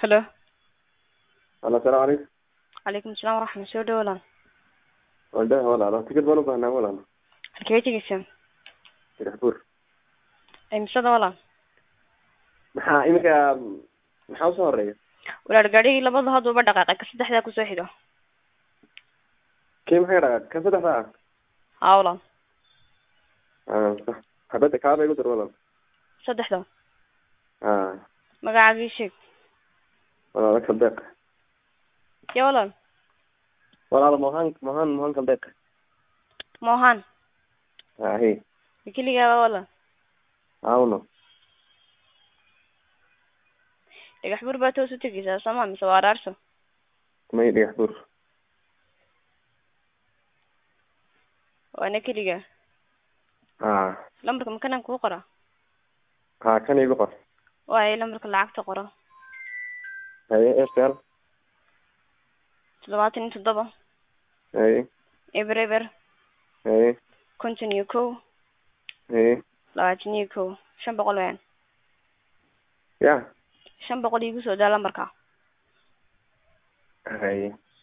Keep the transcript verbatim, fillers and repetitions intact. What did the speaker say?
Hello. Hello, السلام عليكم. Calaykum asalaam waraxmat soo dhawaad. Waldah walaalo tikid baan u baahnaa walaalo. Halkee tegaysaa? Dirxbuur. Imsada walaal. Maxaa imika maxaa u soo horeeya? Walaal gaadhigii labada haduuba dhaqaaqay ka saddexda ku soo xigo. Kee maxay dhaqaaq ka saddexda ah? Haa walaal. Ah, sax. Habada kaa bay igu dir walaal. Saddexda. Ah, Magacaagii sheeg. walaalo kaldeeq. Ya walaal. Walaalo mohan mohan mohan kaldeeq. Mohan. Ah, hi. Kiligaa walaal. Aawno. Dhagaxbuur baa toos u tegaysaa sama mise waa raarso? May Dirxbuur. Waana kiligaa. Ah, Lambarka makanan kuu qora. ha kan igu qor. Waa lambarka lacagta qora. Haye Airtel. Toddobaatan iyo toddoba. Haye. Eber eber. Haye. Konton iyo kow. Haye. Labaatan iyo kow. Shan boqol weyn. Ya. Shan boqol iigu soo daa lambarka. Haye.